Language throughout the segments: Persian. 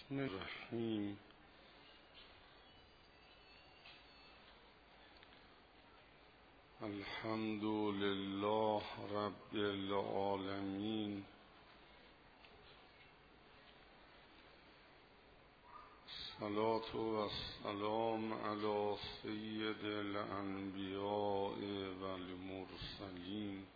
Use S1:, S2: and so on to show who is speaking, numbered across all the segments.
S1: الرحمن الرحیم. الحمد لله رب العالمین، الصلاة والسلام علی سید الانبیاء والمرسلین،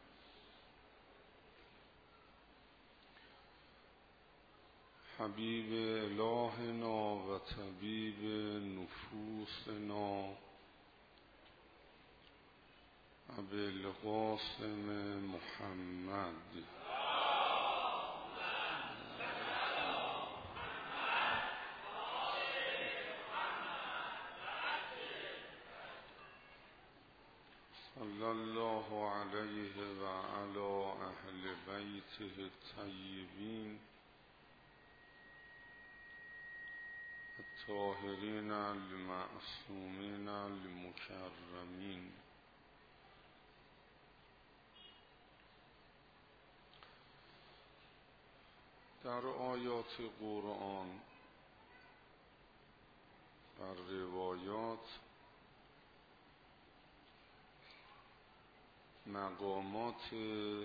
S1: حبیب الهنا و طبیب نفوسنا ابی القاسم محمد. صلی الله علیه و علی اهل بیته الطیبین الطاهرین المعصومین المکرمین. در آیات قرآن و روایات مقامات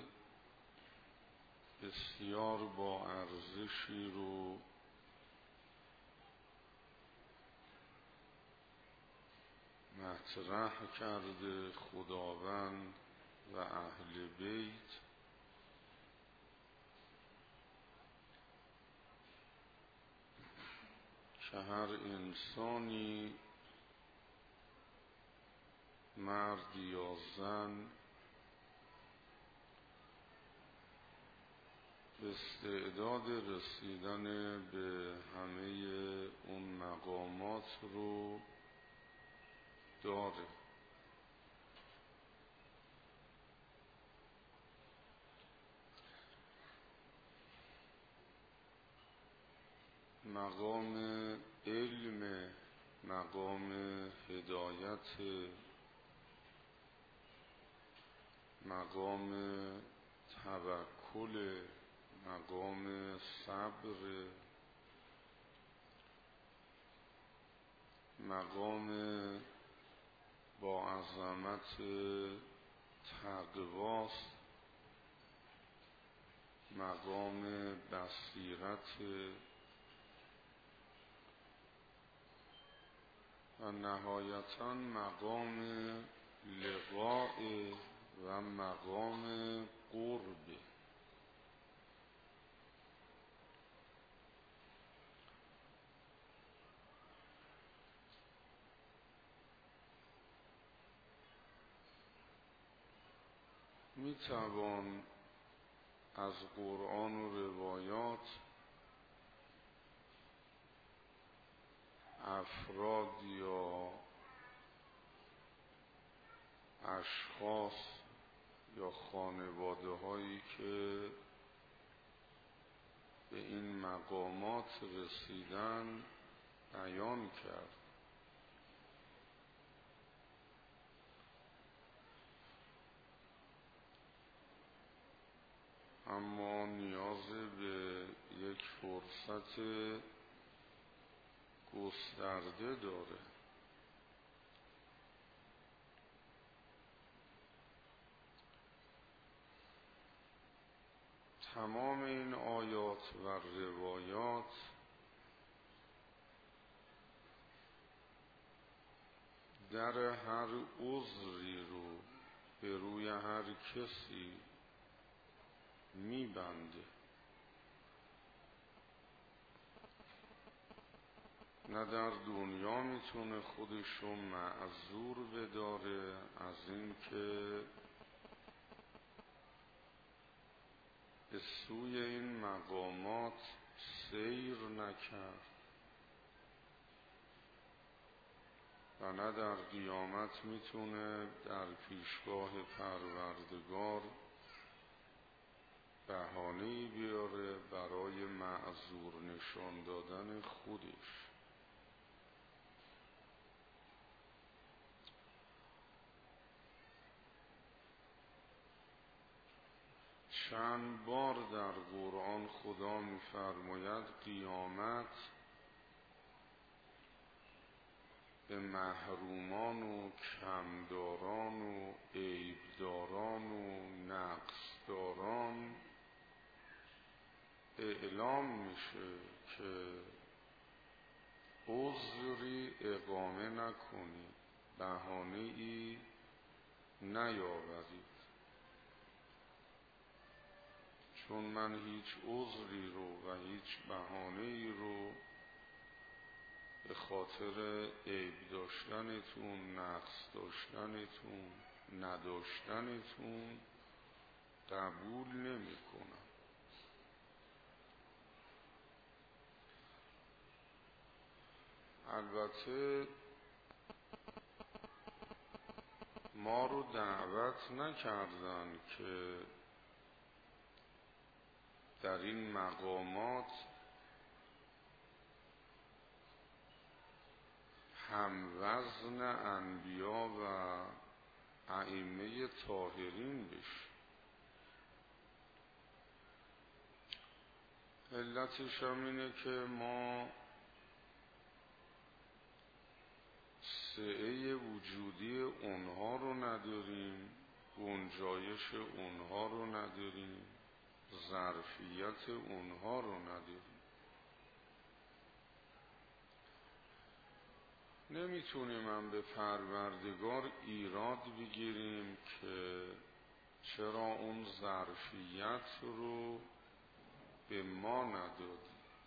S1: بسیار با ارزشی رو مطرح کرده خداوند و اهل بیت که هر انسانی مرد یا زن به استعداد رسیدن به همه اون مقامات رو داره. مقام علم، مقام هدایت، مقام توکل، مقام صبر، مقام با عظمت تقواست، مقام بصیرت و نهایتاً مقام لقاء و مقام قرب. می توان از قرآن و روایات افراد یا اشخاص یا خانواده هایی که به این مقامات رسیدن بیان کرد. اما نیاز به یک فرصت گسترده داره. تمام این آیات و روایات در هر عذری رو به روی هر کسی میبنده. نه در دنیا میتونه خودشو معذور بداره از این که به سوی این مقامات سیر نکرد و نه در قیامت میتونه در پیشگاه پروردگار بهانه‌ای بیاره برای معذور نشان دادن خودش. چند بار در قرآن خدا می‌فرماید قیامت به محرومان و کمداران و عیبداران و نقصداران اعلام میشه که عذری اقامه نکنید، بهانه‌ای نیاورید، چون من هیچ عذری رو و هیچ بهانه‌ای رو به خاطر عیب داشتنتون، نقص داشتنتون، نداشتنتون قبول نمی کنم. البته ما رو دعوت نکردن که در این مقامات هم وزن انبیا و ائمه طاهرین بشیم. علتش هم اینه که ما سعه وجودی اونها رو نداریم، گنجایش اونها رو نداریم، ظرفیت اونها رو نداریم. نمیتونیم هم به پروردگار ایراد بگیریم که چرا اون ظرفیت رو به ما نداد،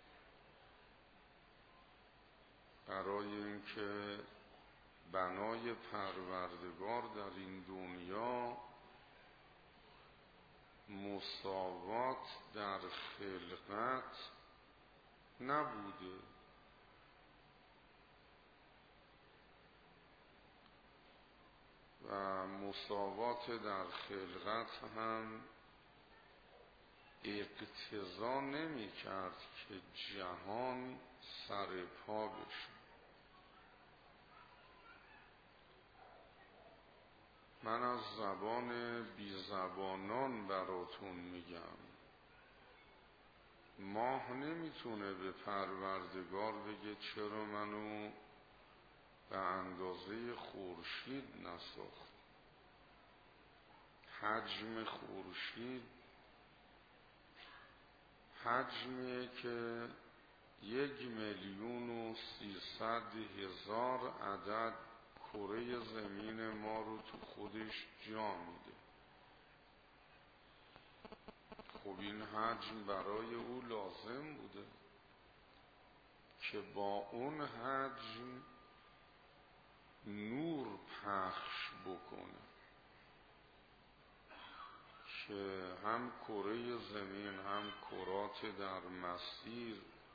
S1: برای اینکه بنای پروردگار در این دنیا مساوات در خلقت نبوده. و مساوات در خلقت هم اقتضا نمی کرد که جهان سر پا بشه. من از زبان بی زبانان براتون میگم، ماه نمیتونه به پروردگار بگه چرا منو به اندازه خورشید نساخت. حجم خورشید حجمیه که 1,300,000 عدد کره زمین ما رو تو خودش جا میده. خب این حجم برای او لازم بوده که با اون حجم نور پخش بکنه که هم کره زمین، هم کرات در مسیر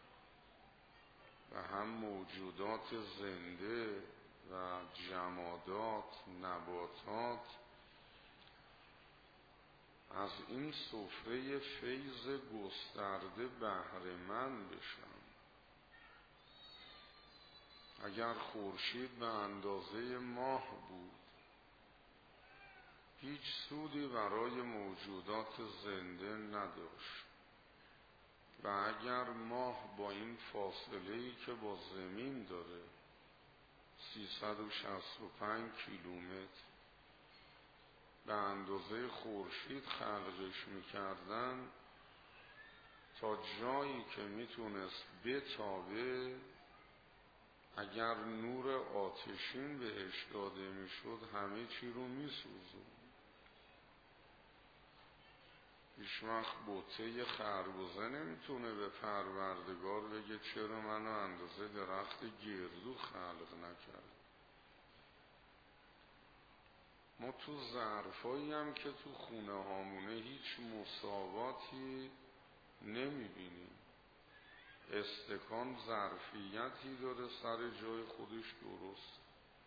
S1: و هم موجودات زنده و جمادات، نباتات از این سفره فیض گسترده بهره مند بشن. اگر خورشید به اندازه ماه بود، هیچ سودی برای موجودات زنده نداشت. و اگر ماه با این فاصله‌ای که با زمین داره 365 کیلومتر به اندازه خورشید خلقش میکردن، تا جایی که میتونست بتابه، اگر نور آتشین بهش داده میشد همه چی رو میسوزون. هیچ وقت بوته خربزه نمیتونه به پروردگار بگه چرا منو اندازه درخت گردو خلق نکرد. ما تو ظرفایی هم که تو خونه هامونه هیچ مساواتی نمیبینیم. استکان ظرفیتی داره سر جای خودش درست،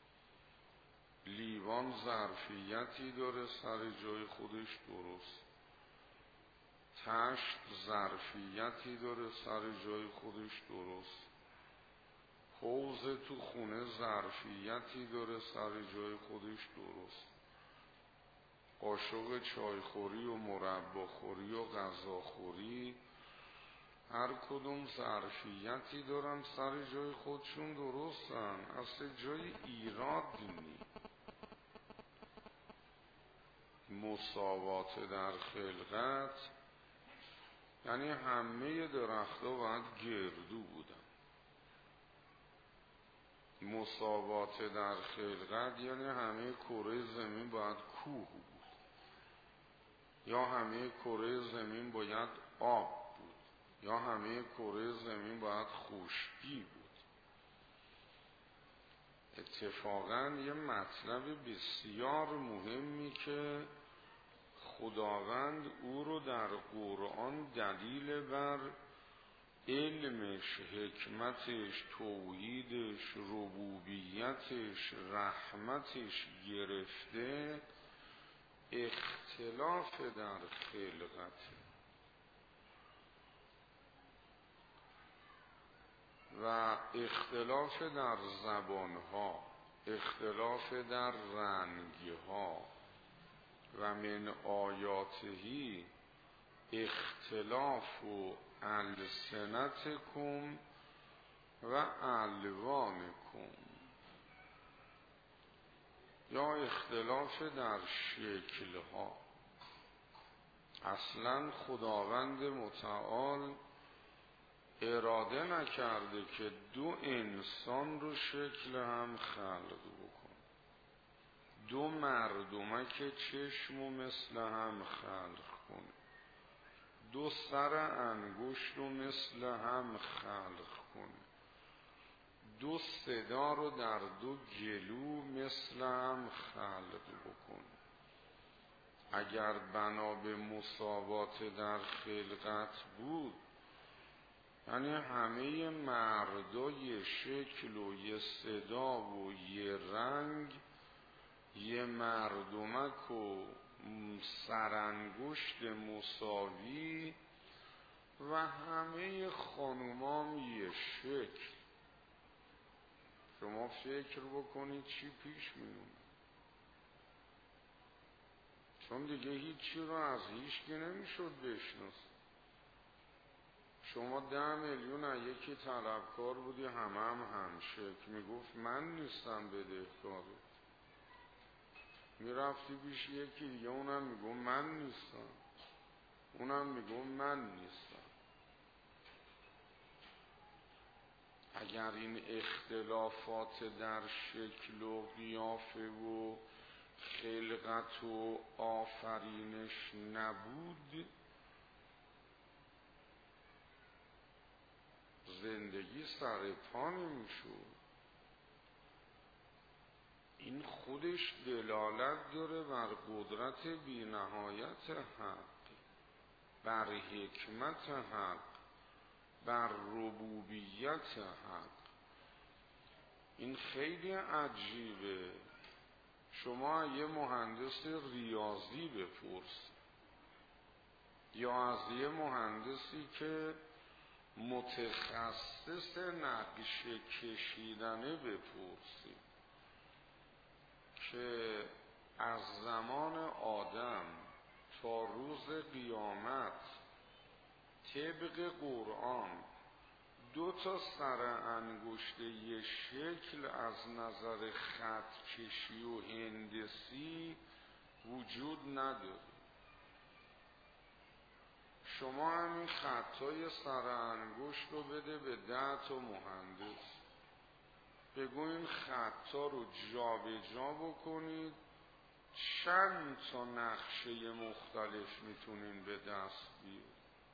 S1: لیوان ظرفیتی داره سر جای خودش درست، تشت ظرفیتی داره سر جای خودش درست، حوض تو خونه ظرفیتی داره سر جای خودش درست، قاشق چایخوری و مرباخوری و غذاخوری هر کدوم ظرفیتی دارن، سر جای خودشون درستن، اصلا جای ایراد نیست. مساوات در خلقت یعنی همه درخت‌ها باید گردو بودن. مساوات در خلقت یعنی همه کره زمین باید کوه بود، یا همه کره زمین باید آب بود، یا همه کره زمین باید خشکی بود. اتفاقاً یه مطلب بسیار مهمی که خداوند او رو در قرآن دلیل بر علمش، حکمتش، توحیدش، ربوبیتش، رحمتش گرفته، اختلاف در خلقت و اختلاف در زبانها، اختلاف در رنگها و من آیاتهی اختلاف و السنتکم و الوانکم، یا اختلاف در شکلها. اصلا خداوند متعال اراده نکرده که دو انسان رو شکل هم خلق بکن، دو مردمک چشم و مثل هم خلق کنه، دو سر انگشت رو مثل هم خلق کنه، دو صدا رو در دو گلو مثل هم خلق بکنه. اگر بنا به مساوات در خلقت بود، یعنی همه مردا یه شکل و یه صدا و یه رنگ، یه مردمک و سرانگشت مساوی و همه خانومام یه شکل. شما فکر بکنید چی پیش میونه، چون دیگه هیچی رو از هیچکی نمیشد بشناسید. شما 10 میلیون یکی طلبکار بودی، هم شکل، میگفت من نیستم بدهکاره. میرفتی پیش یکی دیگه، اونم میگو من نیستم، اونم میگو من نیستم. اگر این اختلافات در شکل و قیافه و خلقت و آفرینش نبود، زندگی سر پا نمیشد. این خودش دلالت داره بر قدرت بی نهایت حق، بر حکمت حق، بر ربوبیت حق. این خیلی عجیبه. شما یه مهندس ریاضی بپرس یا از یه مهندسی که متخصص نقشه کشیدنه بپرسی که از زمان آدم تا روز قیامت طبق قرآن 2 سر انگشت یه شکل از نظر خط کشی و هندسی وجود نداره. شما همین خطای سر انگشت رو بده به 10 مهندس، بگو این خطا رو جا به جا بکنید، چند تا نقشه مختلف میتونین به دست بیارید.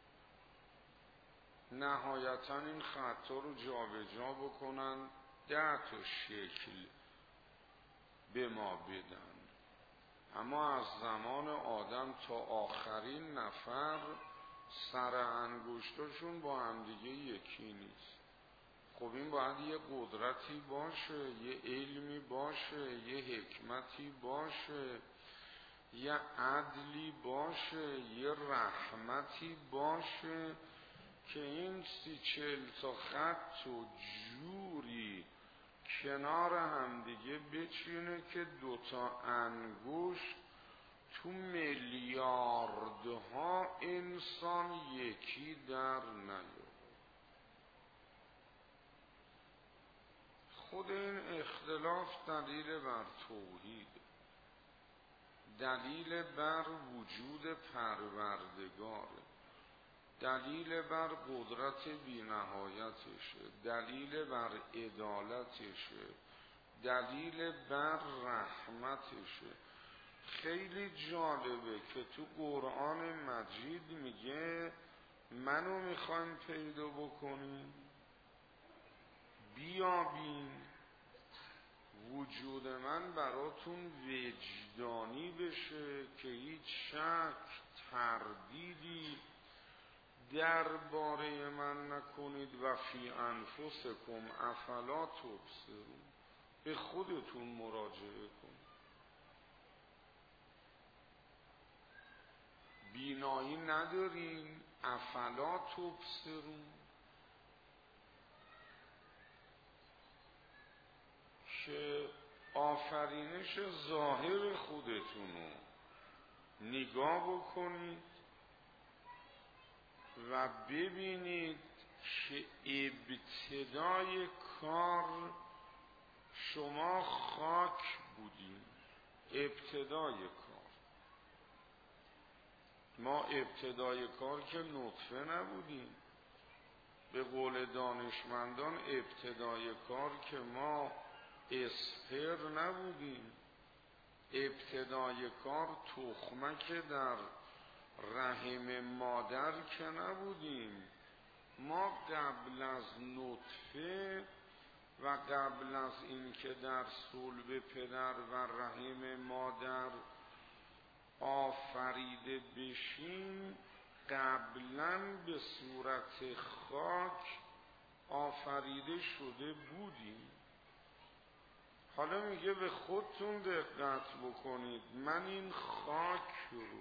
S1: نهایتا این خطا رو جا به جا بکنن، 10 شکل به ما بدن. اما از زمان آدم تا آخرین نفر سر انگشتاشون با همدیگه یکی نیست. خب این باید یه قدرتی باشه، یه علمی باشه، یه حکمتی باشه، یه عدلی باشه، یه رحمتی باشه که این 30-40 خط و جوری کنار همدیگه بچینه که 2 انگشت تو میلیاردها انسان یکی در نیاد. خود این اختلاف دلیل بر توحید، دلیل بر وجود پروردگار، دلیل بر قدرت بی‌نهایتشه، دلیل بر عدالتشه، دلیل بر رحمتشه. خیلی جالبه که تو قرآن مجید میگه منو میخواین پیدا بکنین، بیابین، وجود من براتون وجدانی بشه که هیچ شک تردیدی درباره من نکنید و فی انفسکم افلا تبصرون، به خودتون مراجعه کنید. بینایی ندارین؟ افلا تبصرون، که آفرینش ظاهر خودتونو نگاه بکنید و ببینید که ابتدای کار شما خاک بودین. ابتدای کار ما، ابتدای کار که نطفه نبودیم. به قول دانشمندان ابتدای کار که ما اسپر نبودیم. ابتدای کار تخمک در رحم مادر که نبودیم. ما قبل از نطفه و قبل از اینکه در صلب پدر و رحم مادر آفریده بشیم، قبلا به صورت خاک آفریده شده بودیم. حالا میگه به خودتون دقت بکنید، من این خاک رو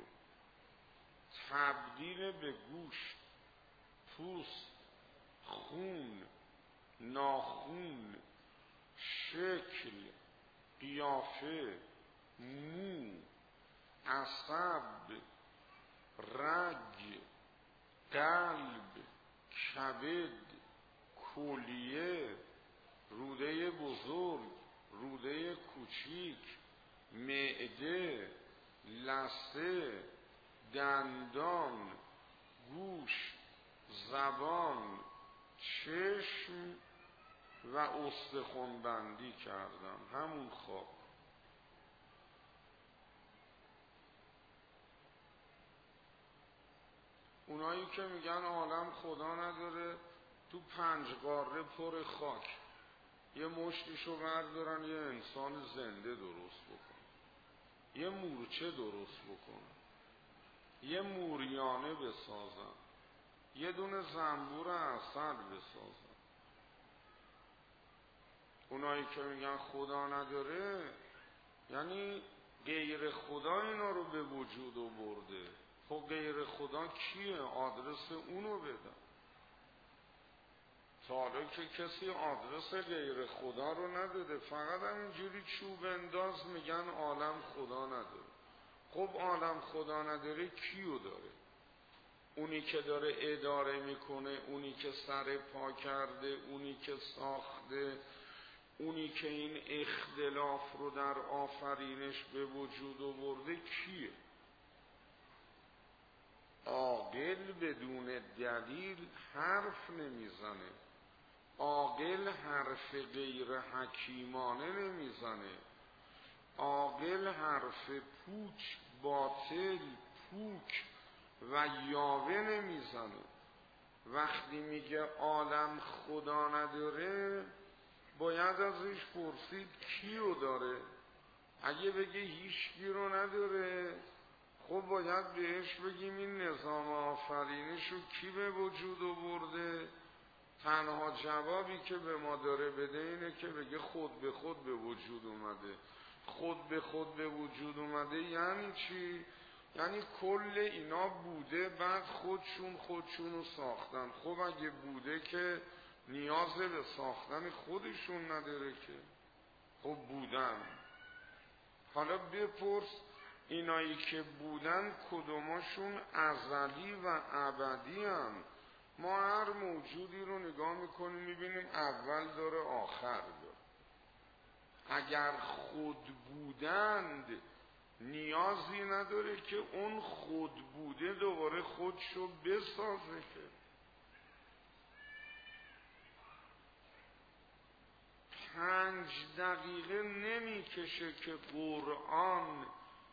S1: تبدیل به گوشت، پوست، خون، ناخون، شکل، قیافه، مو، عصب، رگ، قلب، کبد، کلیه، روده بزرگ، روده کوچیک، معده، لثه، دندان، گوش، زبان، چشم و استخوان بندی کردم. همون خواب. اونایی که میگن عالم خدا نداره، تو 5 قاره پر خاک یه مشتشو بردارن یه انسان زنده درست بکن، یه مورچه درست بکن، یه موریانه بسازن، یه دونه زنبور عسل بسازن. اونایی که میگن خدا نداره یعنی غیر خدا اینا رو به وجود آورده. خب غیر خدا کیه؟ آدرس اونو بدن. تا حالا که کسی آدرس غیر خدا رو نداده، فقط همینجوری چوب انداز میگن عالم خدا نداره. خب عالم خدا نداره کیو داره؟ اونی که داره اداره میکنه، اونی که سر پا کرده، اونی که ساخته، اونی که این اختلاف رو در آفرینش به وجود آورده کیه؟ عاقل بدون دلیل حرف نمیزنه. عاقل حرف غیر حکیمانه نمیزنه. عاقل حرف پوچ، باطل، پوک و یاوه نمیزنه. وقتی میگه عالم خدا نداره، باید ازش پرسید کیو داره. اگه بگه هیچکی رو نداره، خب باید بهش بگیم این نظام آفرینش رو کی به وجود آورده؟ تنها جوابی که به ما داره بده اینه که بگه خود به خود به وجود اومده. خود به خود به وجود اومده یعنی چی؟ یعنی کل اینا بوده، بعد خودشون رو ساختن. خب اگه بوده که نیاز به ساختن خودشون نداره که، خب بودن. حالا بپرس اینایی که بودن کدوماشون ازلی و ابدی هم؟ ما هر موجودی رو نگاه میکنیم میبینیم اول داره آخر داره. اگر خود بودند نیازی نداره که اون خود بوده دوباره خودشو بسازه که 5 دقیقه نمیکشه که قرآن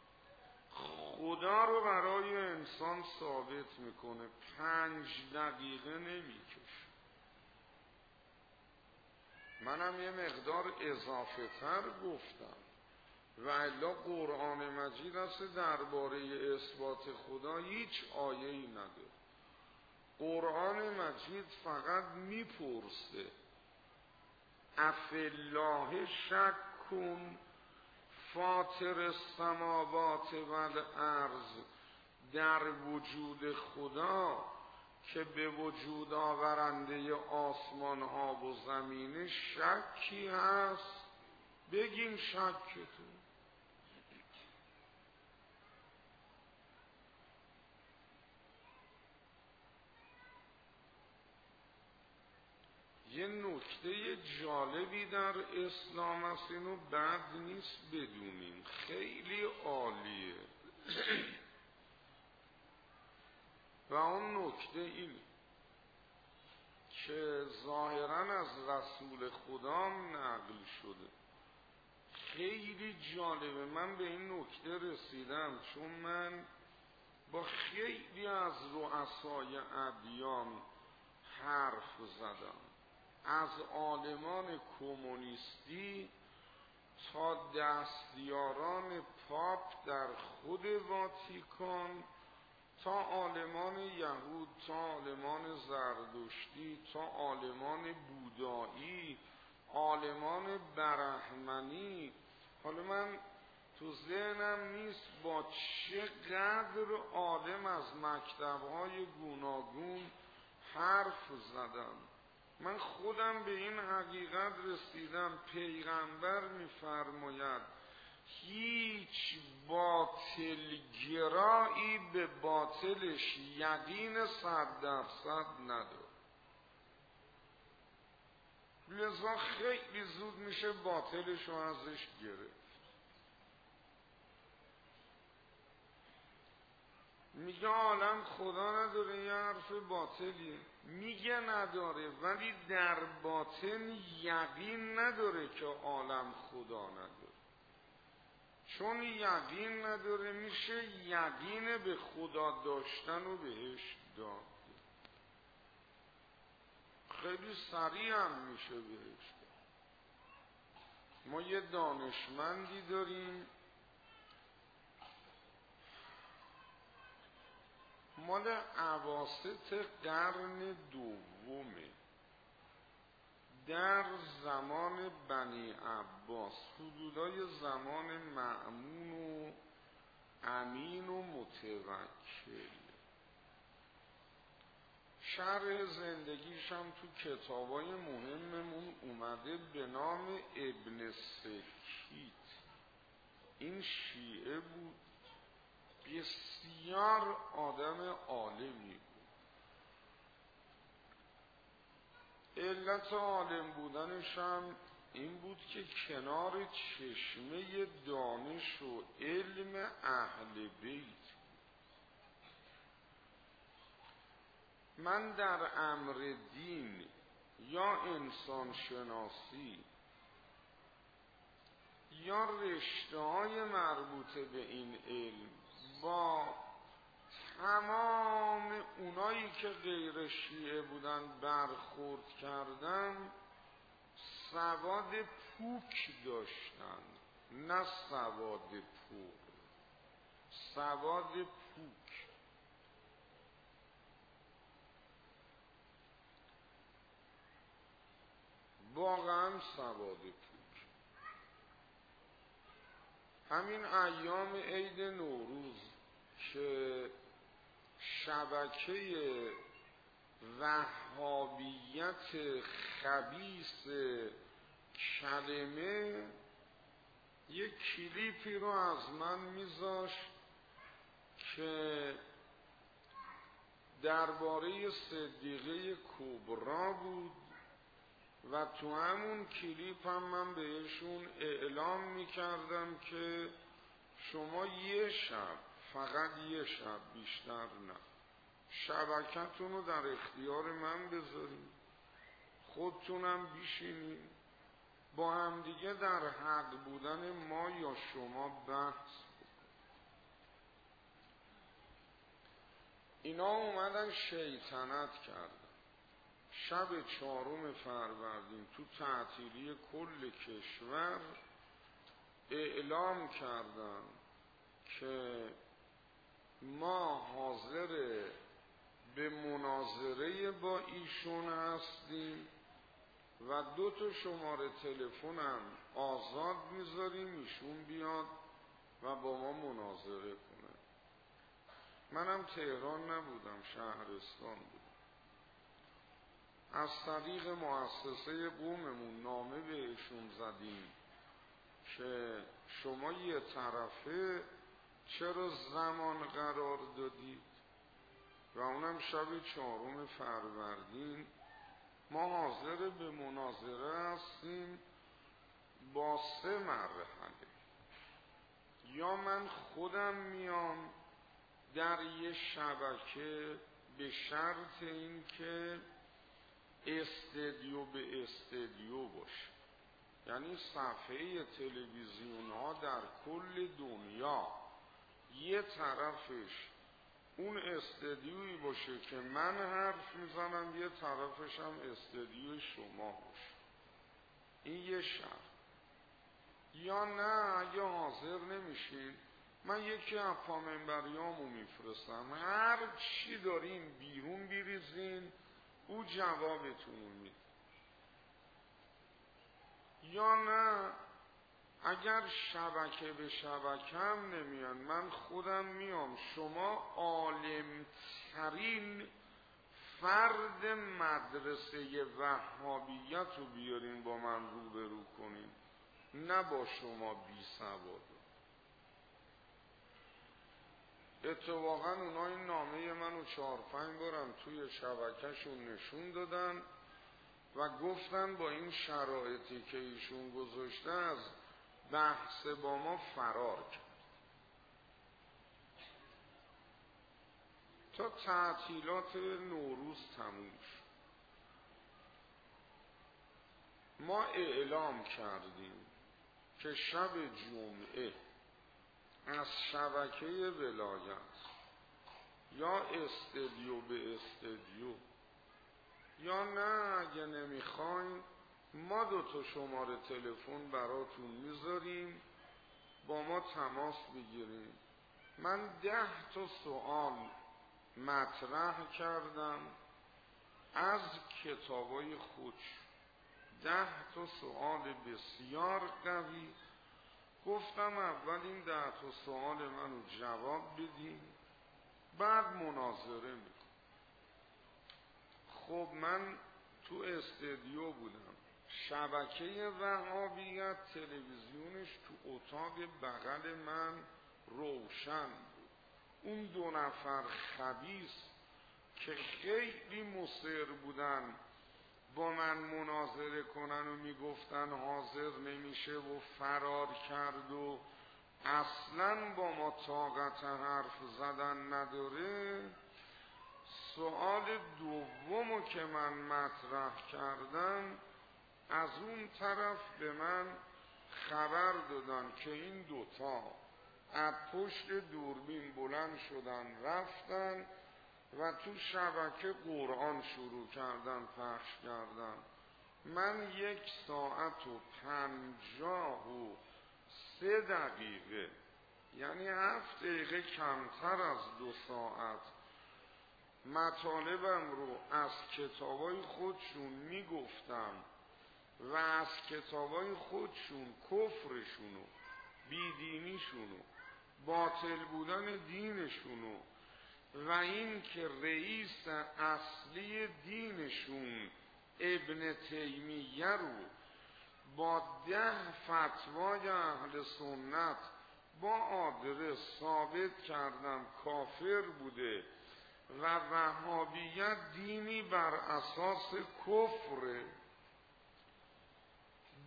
S1: خدا رو برای انسان ثابت میکنه. 5 دقیقه نمیکشه. منم یه مقدار اضافه تر گفتم و الا قرآن مجید است درباره اثبات خدا هیچ آیه‌ای نداره. قرآن مجید فقط میپرسه افالله شک کن فاطر السماوات و الارض، در وجود خدا که به وجود آورنده آسمان ها و زمین شکی هست؟ بگین شکتون. یه نکته جالبی در اسلام است، اینو بد نیست بدونیم، خیلی عالیه. و اون نکته اینه که ظاهراً از رسول خدا نقل شده، خیلی جالبه. من به این نکته رسیدم چون من با خیلی از رؤسای ادیان حرف زدم، از عالمان کمونیستی تا دستیاران پاپ در خود واتیکان، تا عالمان یهود، تا عالمان زردشتی، تا عالمان بودایی، عالمان برهمنی. حالا من تو ذهنم نیست با چقدر عالم از مکتب‌های گوناگون حرف زدم. من خودم به این حقیقت رسیدم، پیغمبر می‌فرماید هیچ باطلگرایی به باطلش یقین 100% نداره، لذا خیلی زود میشه باطلش رو ازش گرفت. میگه عالم خدا نداره، یه حرف باطلیه. میگه نداره ولی در باطن یقین نداره که عالم خدا نداره. چون یقین نداره میشه یقین به خدا داشتن و بهش داد، خیلی سریع هم میشه بهش داد. ما یه دانشمندی داریم مال اواسط قرن دومه، در زمان بنی عباس، حدودای زمان مأمون و امین و متوکل. شرح زندگیش هم تو کتابای مهممون اومده به نام ابن سکیت. این شیعه بود، بسیار آدم عالمی بود. علت عالم بودنش هم این بود که کنار چشمه دانش و علم اهل بیت. من در امر دین یا انسان شناسی یا رشته‌های مربوط به این علم با تمام اونایی که غیر شیعه بودن برخورد کردن، سواد پوک داشتن، نه سواد پور، سواد پوک. واقعا سواد پوک. همین ایام عید نوروز که شبکه وهابیت خبیث کلمه یک کلیپی رو از من میذاشت که درباره صدیقه کبرا بود و تو همون کلیپ هم من بهشون اعلام میکردم که شما یه شب، فقط یه شب، بیشتر نه، شبکتون رو در اختیار من بذارین، خودتونم بیشینین با همدیگه در حق بودن ما یا شما بحث. اینا اومدن شیطنت کردن. شب 4 فروردین تو تعطیلی کل کشور اعلام کردن که ما حاضر به مناظره با ایشون هستیم و 2 شماره تلفنم آزاد میذاریم ایشون بیاد و با ما مناظره کنه. منم تهران نبودم، شهرستان بودم. از طریق مؤسسه قوممون نامه بهشون زدیم که شما یه طرفه چرا زمان قرار دادید و اونم شب 4 فروردین ما حاضر به مناظره هستیم با 3 مرحله. یا من خودم میام در یه شبکه به شرط این که استدیو به استدیو باشه، یعنی صفحه تلویزیون ها در کل دنیا یه طرفش اون استدیویی باشه که من حرف میزنم، یه طرفش هم استدیوی شما باشه. این یه شرط. یا نه اگه حاضر نمیشید من یکی از پامنبریامو میفرستم، هر چی دارین بیرون بریزین او جوابتون میده. یا نه اگر شبکه به شبکه هم نمیان من خودم میام، شما عالمترین فرد مدرسه وهابیت رو بیارین با من روبرو کنین، نه با شما بی سواد. اتفاقا اونا این نامه منو 4-5 بارم توی شبکهشون نشون دادن و گفتن با این شرایطی که ایشون گذاشته از بحث با ما فرار کرد. تا تعطیلات نوروز تموم شد ما اعلام کردیم که شب جمعه از شبکه ولایت یا استدیو به استدیو یا نه اگه نمیخواین ما 2 شماره تلفن براتون میذاریم با ما تماس بگیریم. من 10 سوال مطرح کردم از کتابای خودش، 10 سوال بسیار قوی. گفتم اول این 10 سوال منو جواب بدین بعد مناظره میکنم. خب من تو استودیو بودم، شبکه وهابیت تلویزیونش تو اتاق بغل من روشن بود. اون 2 نفر خبیث که خیلی مصر بودن با من مناظره کنن و میگفتن حاضر نمیشه و فرار کرد و اصلا با ما طاقت حرف زدن نداره، سوال دومو که من مطرح کردم از اون طرف به من خبر دادن که این 2 از پشت دوربین بلند شدن رفتن و تو شبکه قرآن شروع کردن پخش کردن. من 1 ساعت و 53 دقیقه یعنی 7 دقیقه کمتر از 2 ساعت مطالبم رو از کتابای خودشون میگفتم و از کتابای خودشون کفرشونو، بیدینیشونو، باطل بودن دینشونو و این که رئیس اصلی دینشون ابن تیمیه رو با 10 فتوای اهل سنت با آدرس ثابت کردم کافر بوده و وهابیت دینی بر اساس کفره.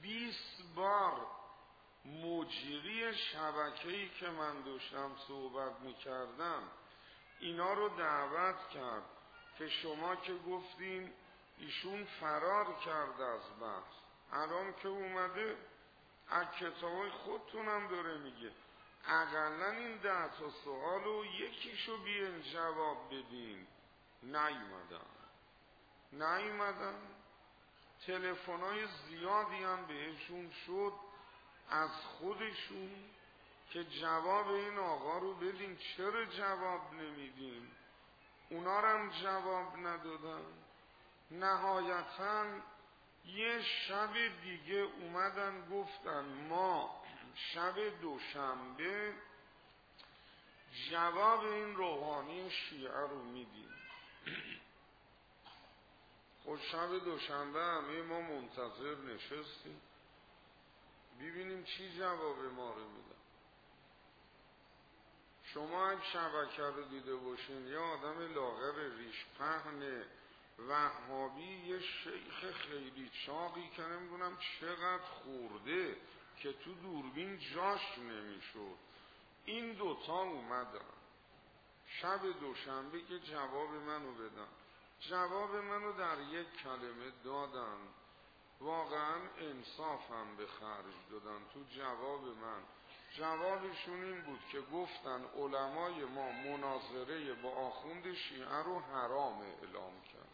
S1: 20 بار مجری شبکه‌ای که من داشتم صحبت میکردم اینا رو دعوت کرد که شما که گفتین ایشون فرار کرده از بحث، الان که اومده از کتابای خودتونم داره میگه اقلا این 10 تا سوال رو یکیشو بیاین جواب بدین. نیومدن. تلفن‌های زیادی هم بهشون شد از خودشون که جواب این آقا رو بدین، چرا جواب نمیدین؟ اونا رو هم جواب ندادن. نهایتاً یه شب دیگه اومدن گفتن ما شب دوشنبه جواب این روحانی شیعه رو میدیم. خب شب دوشنبه همه ما منتظر نشستیم ببینیم چی جواب ما رو میدن. شما اگه شبکه رو دیده باشین یه آدم لاغر ریش پهن وهابی، یه شیخ خیلی چاقی که نمیدونم چقدر خورده که تو دوربین جاش نمیشد، این دوتا اومدن شب دوشنبه که جواب منو بدن. جواب منو در یک کلمه دادن، واقعا انصاف هم به خرج دادن تو جواب من. جوابشون این بود که گفتن علمای ما مناظره با آخوند شیعه رو حرام اعلام کرد.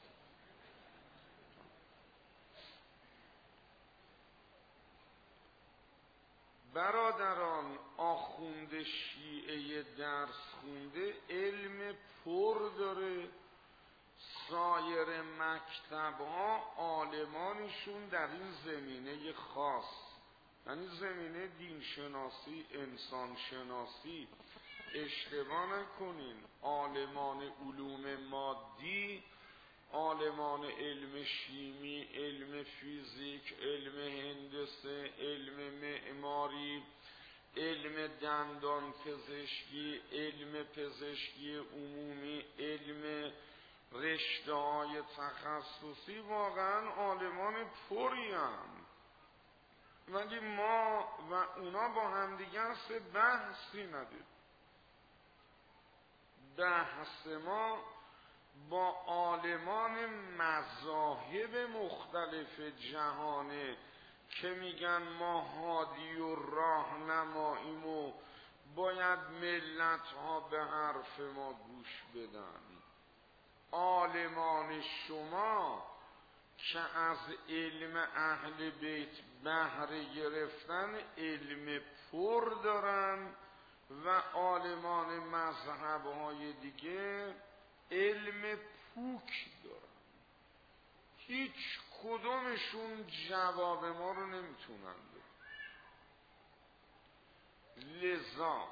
S1: برادران، آخوند شیعه درس خونده علم پر داره، سایر مکتب‌ها عالمانشون در این زمینه خاص، یعنی زمینه دینشناسی، انسانشناسی، اشتباه نکنین، عالمان علوم مادی، عالمان علم شیمی، علم فیزیک، علم هندسه، علم معماری، علم دندان پزشکی، علم پزشکی عمومی، علم رشته‌های تخصصی، واقعا عالمان پری هم، ولی ما و اونا با همدیگر بحثی ندید. بحث ما با عالمان مذاهب مختلف جهانه که میگن ما هادی و راهنماییم و باید ملت ها به حرف ما گوش بدن. عالمان شما که از علم اهل بیت بهره گرفتن علم پر دارن و عالمان مذهب‌های دیگه علم پوک دارن، هیچ کدومشون جواب ما رو نمیتونن بدن. لذا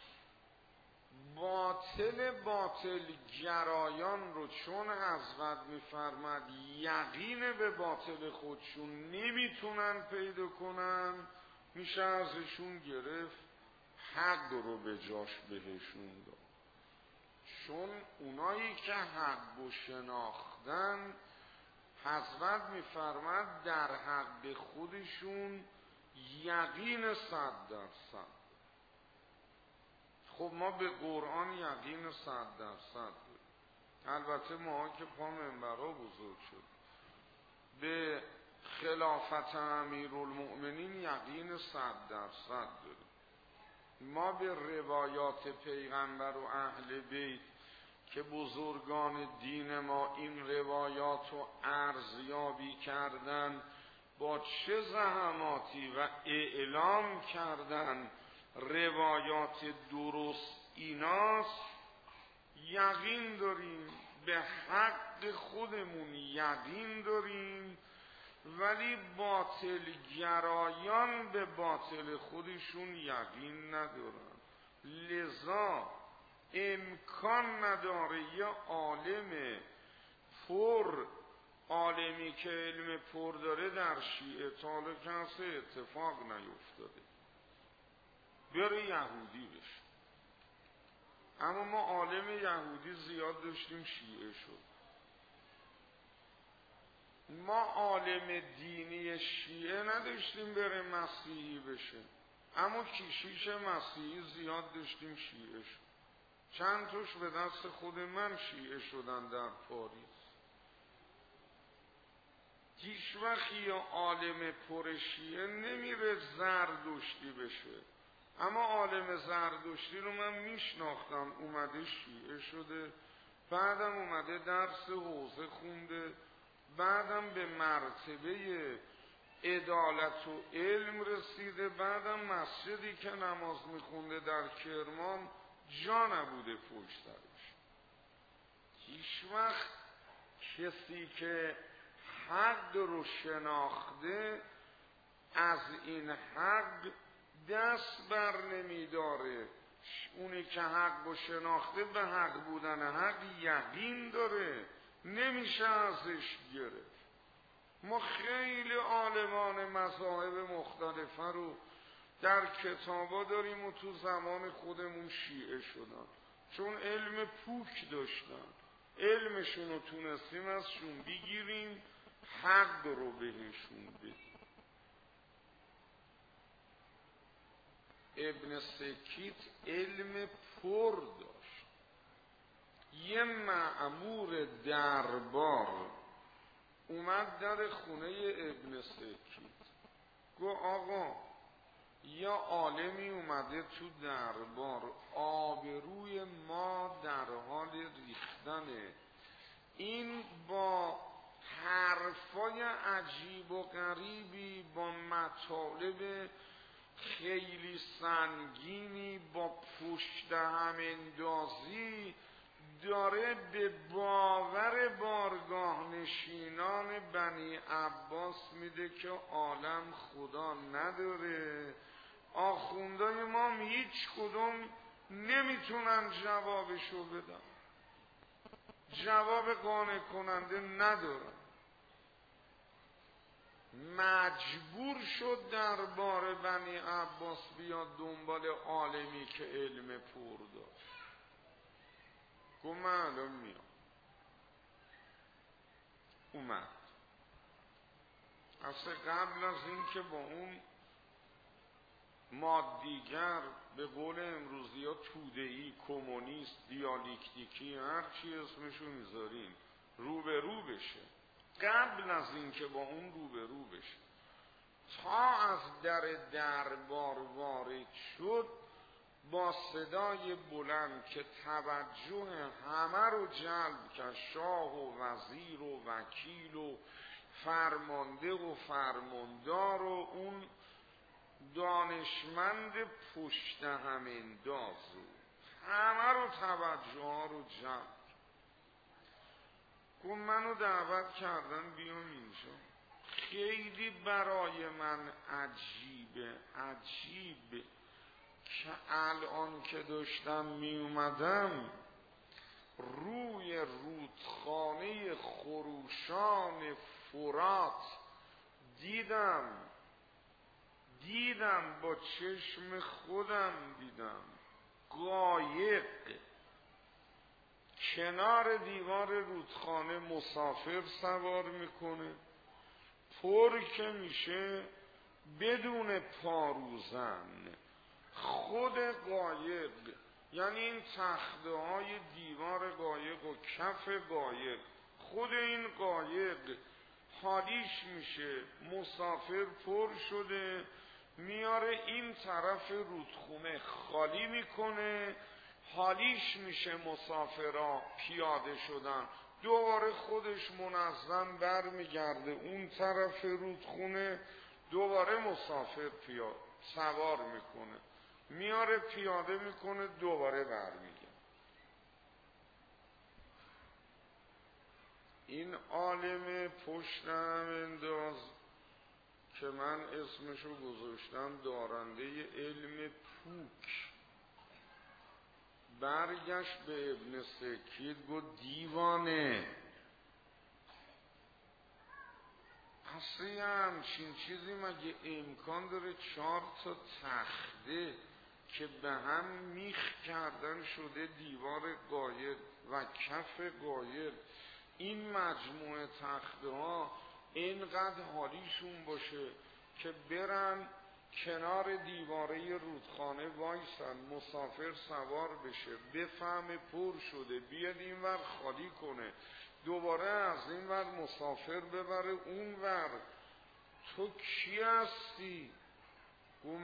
S1: باطل گرایان رو چون حضرت میفرمد یقین به باطل خودشون نمیتونن پیدا کنن، میشه ازشون گرفت حق رو به جاش بهشون داد. چون اونایی که حق رو شناختن حضرت میفرمد در حق خودشون یقین 100%. خب ما به قرآن یقین 100% داریم. البته ما که پا منبرها بزرگ شد به خلافت امیرالمؤمنین یقین 100% داریم. ما به روایات پیغمبر و اهل بیت که بزرگان دین ما این روایات رو ارزیابی کردن، با چه زحماتی و اعلام کردن روایات درست ایناست، یقین داریم، به حق خودمون یقین داریم، ولی باطل گرایان به باطل خودشون یقین ندارن. لذا امکان نداره یه عالم پر، عالمی که علم پر داره در شیعه طالب کسی اتفاق نیفتاده بیاره یهودی بشه. اما ما عالم یهودی زیاد داشتیم شیعه شد. ما عالم دینی شیعه نداشتیم بره مسیحی بشه، اما کشیش مسیحی زیاد داشتیم شیعه شد. چند توش به دست خود من شیعه شدن در پاریس. هیچ وقت یا عالم پر شیعه نمیره زردشتی بشه، اما عالم زردشتی رو من میشناختم، اومده شیعه شده، بعدم اومده درس حوزه خونده، بعدم به مرتبه عدالت و علم رسیده، بعدم مسجدی که نماز میخونده در کرمان جا نبوده پشت سرش. هیچ وقت کسی که حق رو شناخته از این حق دست بر نمیداره. اونی که حق رو شناخته به حق بودن حق یقین داره، نمیشه ازش گرفت. ما خیلی عالمان مذاهب مختلفه رو در کتابا داریم و تو زمان خودمون شیعه شدن، چون علم پوک داشتن، علمشون رو تونستیم ازشون بگیریم، حق رو بهشون بدیم. ابن سکیت علم پر داشت. یه مأمور دربار اومد در خونه ابن سکیت، گو آقا یا عالمی اومده تو دربار، آبروی ما در حال ریختنه، این با حرفای عجیب و غریبی، با مطالب خیلی سنگینی، با پشت هم اندازی داره به باور بارگاه نشینان بنی عباس میده که عالم خدا نداره. آخوندای ما هیچ کدوم نمیتونن جوابشو بدن، جواب قانع کننده ندارن. مجبور شد دربار بنی عباس بیاد دنبال عالمی که علم پر داشت. گفت من الان میام. اومد. اصلا قبل از این که با اون مادیگر، به قول امروزی ها توده‌ای، کمونیست، دیالکتیکی، هر چی اسمشو میذارین، روبرو بشه، قبل از این که با اون روبرو بشه، تا از دربار وارد شد، با صدای بلند که توجه همه رو جلب کرد، شاه و وزیر و وکیل و فرمانده و فرماندار و اون دانشمند پشت هم انداز رو، همه رو توجه ها رو جلب. گفت منو دعوت کردن بیام اینجا، خیلی برای من عجیبه که الان که داشتم می اومدم روی رودخانه خروشان فرات دیدم با چشم خودم دیدم قایق کنار دیوار رودخانه مسافر سوار میکنه، پر که میشه بدون پاروزن، خود قایق، یعنی این تخته های دیوار قایق و کف قایق، خود این قایق حالیش میشه، مسافر پر شده میاره این طرف رودخونه خالی میکنه، حالیش میشه مسافرها پیاده شدن، دوباره خودش منظم برمیگرده اون طرف رودخونه، دوباره مسافر سوار میکنه، میاره پیاده میکنه، دوباره برمیگرده. این عالم پشت هم انداز که من اسمشو گذاشتم دارنده علم پوک، برگشت به ابن سکیت گفت دیوانه، اصلی همچین چیزی مگه امکان داره 4 تا تخته که به هم میخ کردن شده دیوار قایق و کف قایق، این مجموعه تخته ها اینقدر حالیشون باشه که برن کنار دیواره رودخانه وایسن، مسافر سوار بشه، بفهم پر شده، بیاد این ور خالی کنه، دوباره از این ور مسافر ببره اون ور. تو کی هستی؟ گفت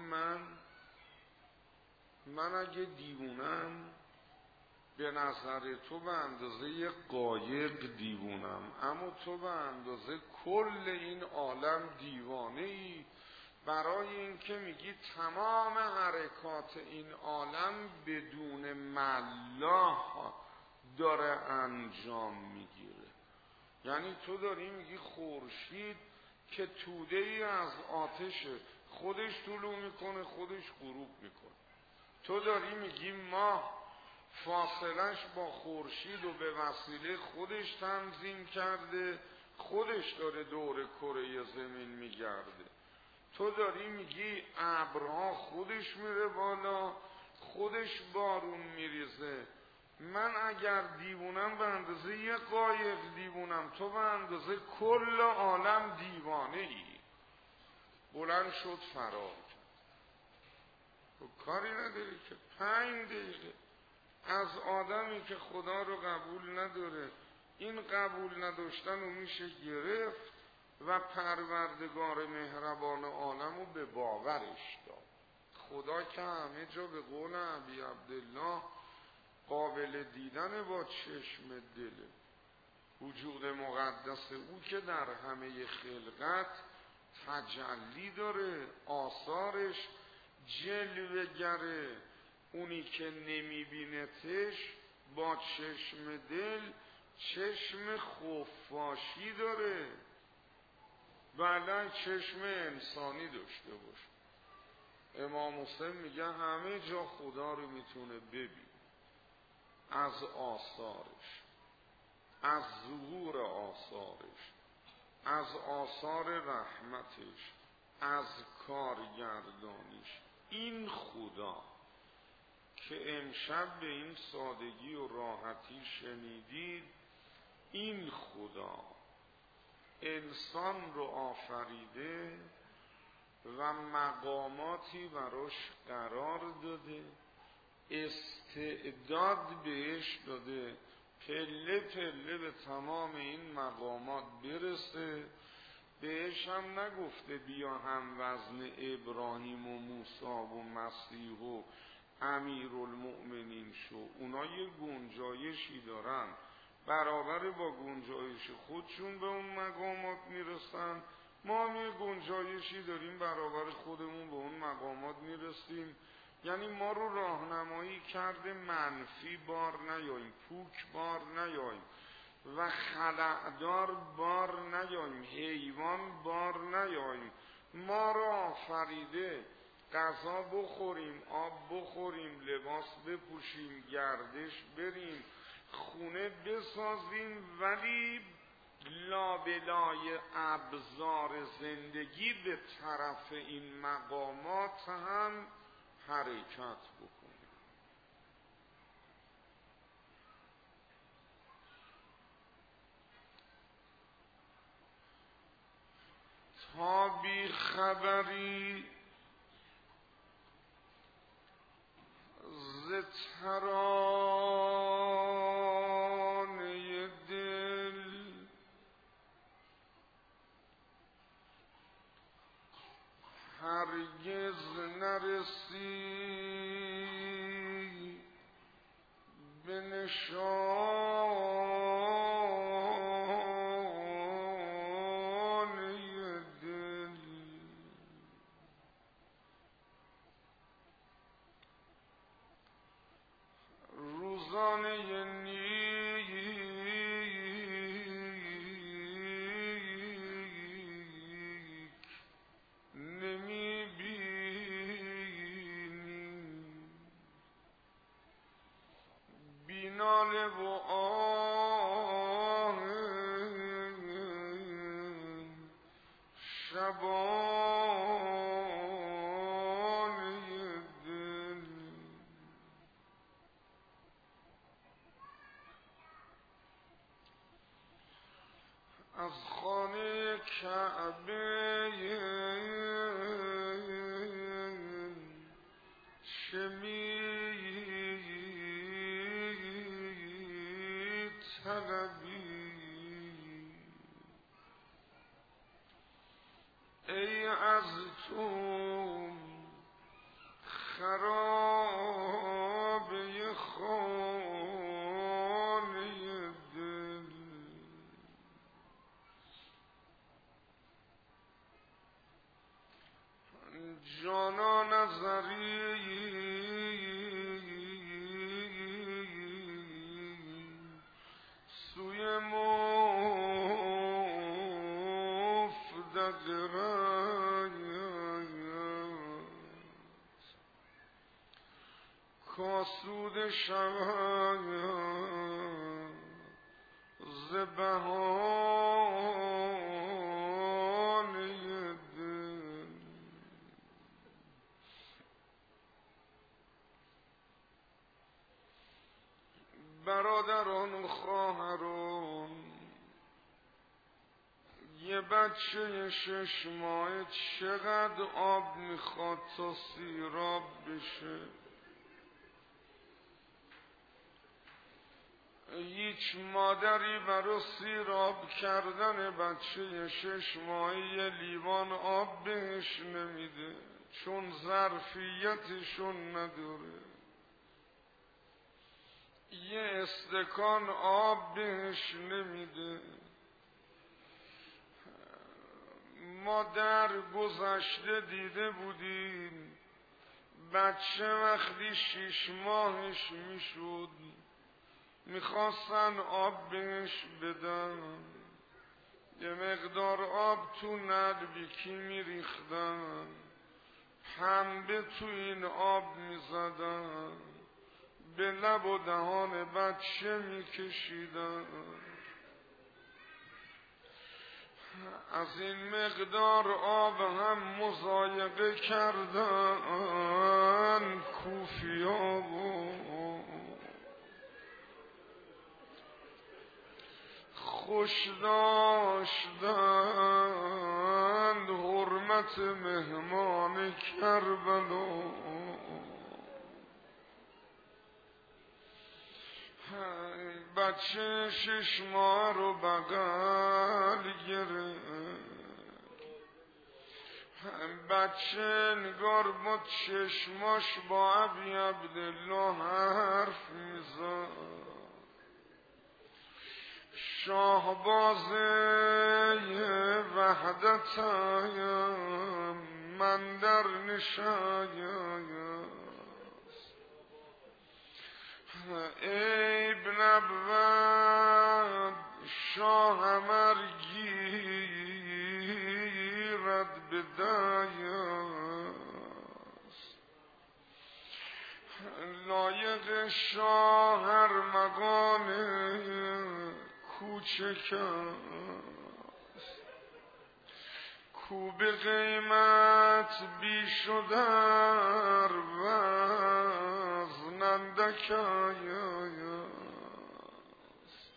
S1: من اگه دیوونم به نظر تو به اندازه قایق دیوونم، اما تو به اندازه کل این عالم دیوانه ای، برای اینکه میگی تمام حرکات این عالم بدون ملاح داره انجام میگیره. یعنی تو داری میگی خورشید که توده ای از آتش خودش طلوع میکنه خودش غروب میکنه، تو داری میگی ماه فاصلش با خورشید و به وسیله خودش تنظیم کرده، خودش داره دور کره زمین میگرده، تو داری میگی ابرها خودش میره بالا خودش بارون میریزه. من اگر دیوونم به اندازه یه قایق دیوونم، تو به اندازه کل عالم دیوانه ای. بلند شد فرار کرد. تو کاری نداری که 5 دقیقه از آدمی که خدا رو قبول نداره، این قبول نداشتن رو میشه گرفت و پروردگار مهربان عالم رو به باورش داد. خدا که همه جا به قول ابی عبدالله قابل دیدن با چشم دله، وجود مقدس او که در همه خلقت تجلی داره، آثارش جلوه گره، اونی که نمیبینتش با چشم دل چشم خفاشی داره، بعدن چشم انسانی داشته باشه. امام حسین میگه همه جا خدا رو میتونه ببین، از آثارش، از ظهور آثارش، از آثار رحمتش، از کارگردانیش. این خدا که امشب به این سادگی و راحتی شنیدید، این خدا انسان رو آفریده و مقاماتی براش قرار داده، استعداد بهش داده پله پله به تمام این مقامات برسه. بهش هم نگفته بیا هم وزن ابراهیم و موسی و مسیح و امیرالمؤمنین شو. اونا یه گنجایشی دارن، برابر با گنجایش خودشون به اون مقامات میرسن، ما هم یه گنجایشی داریم برابر خودمون به اون مقامات میرسیم. یعنی ما رو راهنمایی کرده منفی بار نیاییم، پوک بار نیاییم و خلعدار بار نیاییم، حیوان بار نیاییم. ما رو آفریده غذا بخوریم، آب بخوریم، لباس بپوشیم، گردش بریم، خونه بسازیم، ولی لابلای ابزار زندگی به طرف این مقامات هم حرکت بکنیم. تا بی خبری ز ترانه دل هرگز نرسی به نشانه دل. روزانه نیک نمی بینی، بیناله و آه شبانه دل. از خانه کعبه چه می‌طلبی ای از تو خرابه خانه دل جانا نظری سوی مفدد رایت کاسود شود ز بهانه دل برادران و خواهران یه بچه 6 ماه چقدر آب میخواد تا سیراب بشه؟ هیچ مادری برای سیراب کردن بچه 6 ماهه یه لیوان آب بهش نمیده، چون ظرفیتشون نداره. یه استکان آب بهش نمیده. ما در گذشته دیده بودیم بچه وقتی 6 ماهش میشد میخواستن آب بهش بدن، یه مقدار آب تو نلبیکی میریختن، پنبه تو این آب میزدن، به لب و دهان بچه میکشیدن. از این مقدار آب هم مضایقه کردن کوفیا و خوش داشتند حرمت مهمان کربلا. بچه 6 ماه رو بغل گرفت، بچه انگار با چشماش با ابی عبدالله حرف میزد. شاهباز وحدت من در نشاید عیب نبود شاه مرگیرد به دایست، لایق شاه ارمغان کوچک است، کو به قیمت بیش و در وزن اندک است.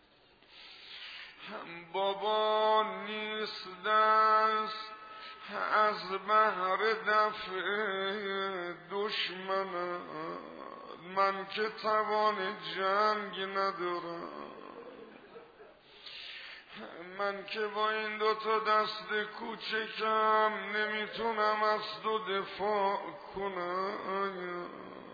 S1: بابا نیست دست از بهر دفع دشمن، من که توان جنگ ندارم، من که با این 2 تا دست کوچکم نمیتونم از تو دفاع کنم.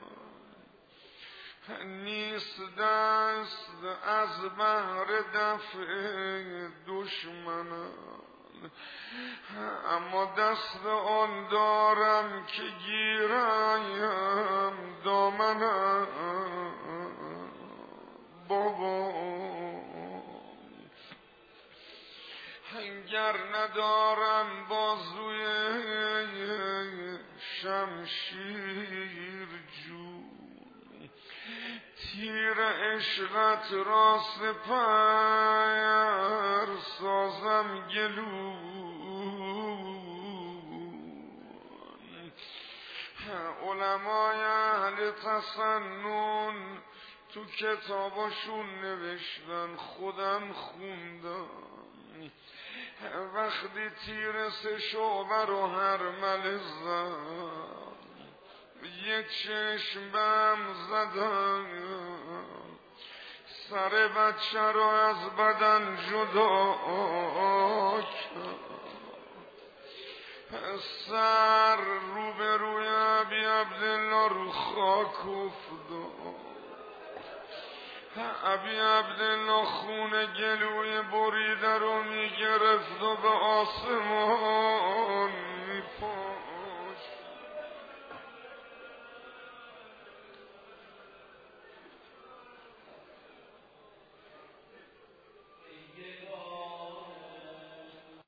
S1: نیست دست از بهر دفع دشمنان، اما دست آن دارم که گیرایم دامنم. بابا گر ندارم بازوی شمشیر جون، تیر عشقت را سپر سازم گلون. علمای اهل تسنن تو کتاباشون نوشتن، خودم خوندم، وقتی تیر 3 شعبه رو هرمله زد یه چشم بهم زدن سر بچه رو از بدن جدا کرد سر روبروی ابی عبدالله رو خاک افتاد ابی عبدالله خون گلوی بریده رو میگرفت و به آسمان